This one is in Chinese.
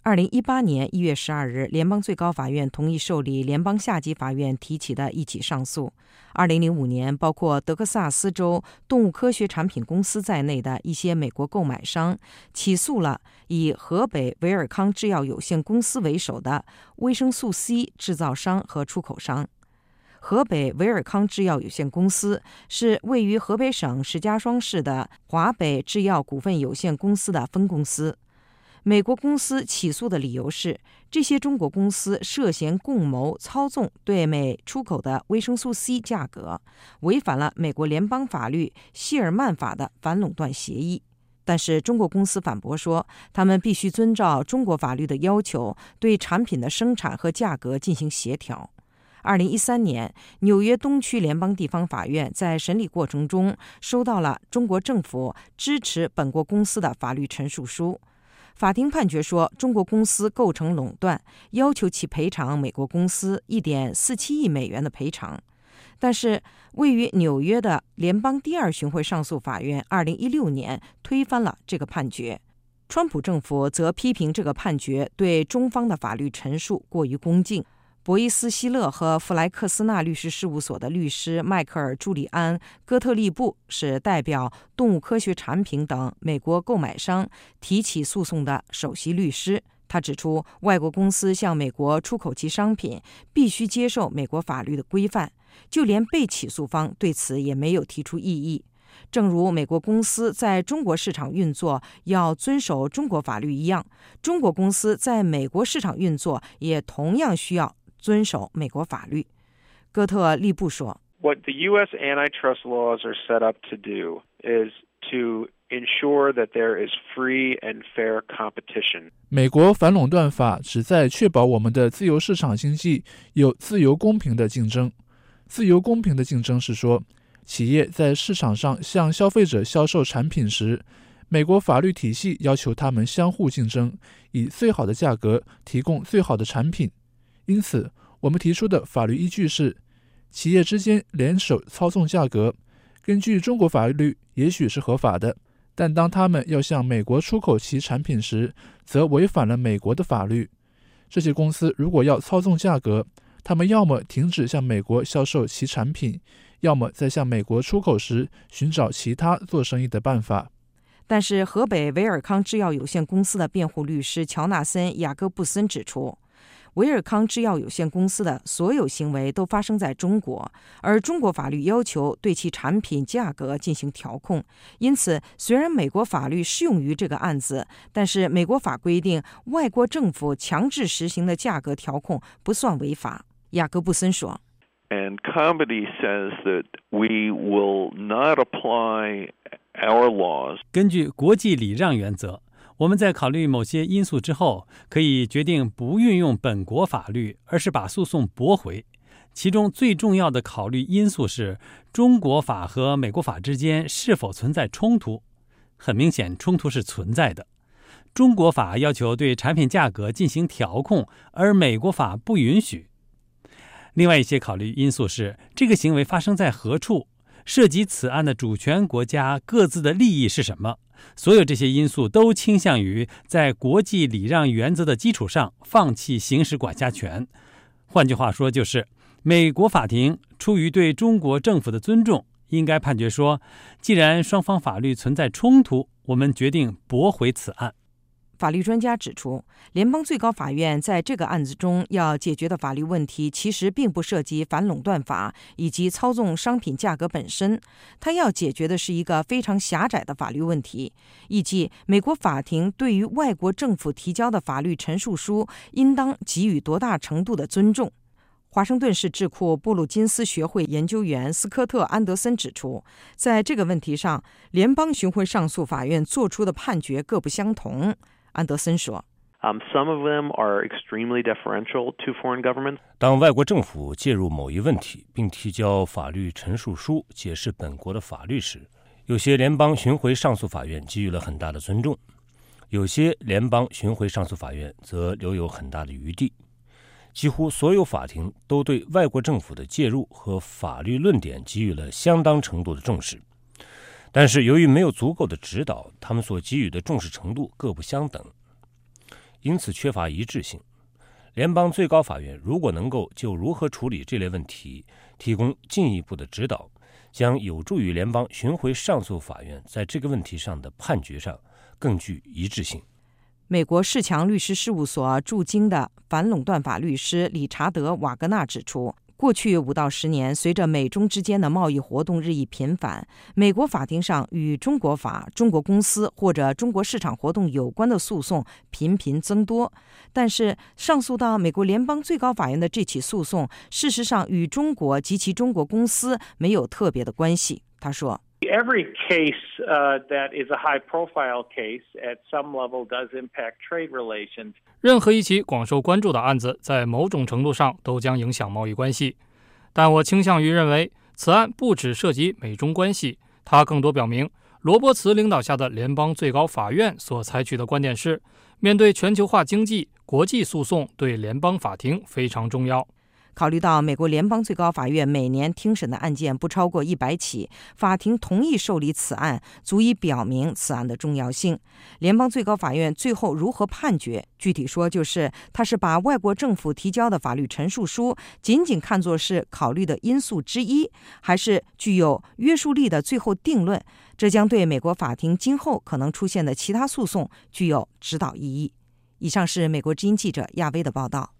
2018年1月12日，联邦最高法院同意受理联邦下级法院提起的一起上诉。2005年，包括德克萨斯州动物科学产品公司在内的一些美国购买商起诉了以河北维尔康制药有限公司为首的维生素 C 制造商和出口商。河北维尔康制药有限公司是位于河北省石家庄市的华北制药股份有限公司的分公司。美国公司起诉的理由是，这些中国公司涉嫌共谋操纵对美出口的维生素 C 价格，违反了美国联邦法律希尔曼法的反垄断协议。但是中国公司反驳说，他们必须遵照中国法律的要求，对产品的生产和价格进行协调。2013年，纽约东区联邦地方法院在审理过程中收到了中国政府支持本国公司的法律陈述书。法庭判决说，中国公司构成垄断，要求其赔偿美国公司1.47亿美元的赔偿。但是，位于纽约的联邦第二巡回上诉法院2016年推翻了这个判决。川普政府则批评这个判决对中方的法律陈述过于恭敬。博伊斯希勒和弗莱克斯纳律师事务所的律师迈克尔·朱里安·戈特利布是代表动物科学产品等美国购买商提起诉讼的首席律师。他指出，外国公司向美国出口其商品必须接受美国法律的规范，就连被起诉方对此也没有提出异议。正如美国公司在中国市场运作要遵守中国法律一样，中国公司在美国市场运作也同样需要遵守美国法律。戈特利布说 What the U.S. antitrust laws are set up to do is to ensure that there is free and fair competition. 美国反垄断法旨在确保我们的自由市场经济有自由公平的竞争。自由公平的竞争是说，企业在市场上向消费者销售产品时，美国法律体系要求他们相互竞争，以最好的价格提供最好的产品。因此，我们提出的法律依据是，企业之间联手操纵价格，根据中国法律也许是合法的，但当他们要向美国出口其产品时，则违反了美国的法律。这些公司如果要操纵价格，他们要么停止向美国销售其产品，要么在向美国出口时寻找其他做生意的办法。 但是河北维尔康制药有限公司的辩护律师乔纳森·雅各布森指出，维尔康制药有限公司的所有行为都发生在中国，而中国法律要求对其产品价格进行调控。因此，虽然美国法律适用于这个案子，但是美国法规定，外国政府强制实行的价格调控不算违法。雅各布森说 And Comedy says that we will not apply our laws. 根据国际礼让原则，我们在考虑某些因素之后，可以决定不运用本国法律，而是把诉讼驳回。其中最重要的考虑因素是中国法和美国法之间是否存在冲突。很明显，冲突是存在的。中国法要求对产品价格进行调控，而美国法不允许。另外一些考虑因素是这个行为发生在何处，涉及此案的主权国家各自的利益是什么。所有这些因素都倾向于在国际礼让原则的基础上放弃行使管辖权。换句话说，就是美国法庭出于对中国政府的尊重，应该判决说，既然双方法律存在冲突，我们决定驳回此案。 法律专家指出，联邦最高法院在这个案子中要解决的法律问题其实并不涉及反垄断法以及操纵商品价格本身，它要解决的是一个非常狭窄的法律问题，以及美国法庭对于外国政府提交的法律陈述书应当给予多大程度的尊重。华盛顿市智库布鲁金斯学会研究员斯科特·安德森指出，在这个问题上，联邦巡回上诉法院做出的判决各不相同。安德森说 Some of them are extremely deferential to foreign governments. 当外国政府介入某一问题，并提交法律陈述书解释本国的法律时，有些联邦巡回上诉法院给予了很大的尊重，有些联邦巡回上诉法院则留有很大的余地。几乎所有法庭都对外国政府的介入和法律论点给予了相当程度的重视。但是由于没有足够的指导，他们所给予的重视程度各不相等。 因此缺乏一致性。联邦最高法院如果能够就如何处理这类问题提供进一步的指导，将有助于联邦巡回上诉法院在这个问题上的判决上更具一致性。 美国世强律师事务所驻京的反垄断法律师理查德·瓦格纳指出，过去5到10年，随着美中之间的贸易活动日益频繁，美国法庭上与中国法、中国公司或者中国市场活动有关的诉讼频频增多。但是，上诉到美国联邦最高法院的这起诉讼，事实上与中国及其中国公司没有特别的关系。他说 ，Every case that is a high-profile case at some level does impact trade relations. 任何一起广受关注的案子，在某种程度上都将影响贸易关系。但我倾向于认为，此案不只涉及美中关系，它更多表明，罗伯茨领导下的联邦最高法院所采取的观点是，面对全球化经济，国际诉讼对联邦法庭非常重要。 考虑到美国联邦最高法院每年听审的案件不超过100起，法庭同意受理此案，足以表明此案的重要性。联邦最高法院最后如何判决，具体说就是它是把外国政府提交的法律陈述书仅仅看作是考虑的因素之一，还是具有约束力的最后定论，这将对美国法庭今后可能出现的其他诉讼具有指导意义。以上是美国之音记者亚薇的报道。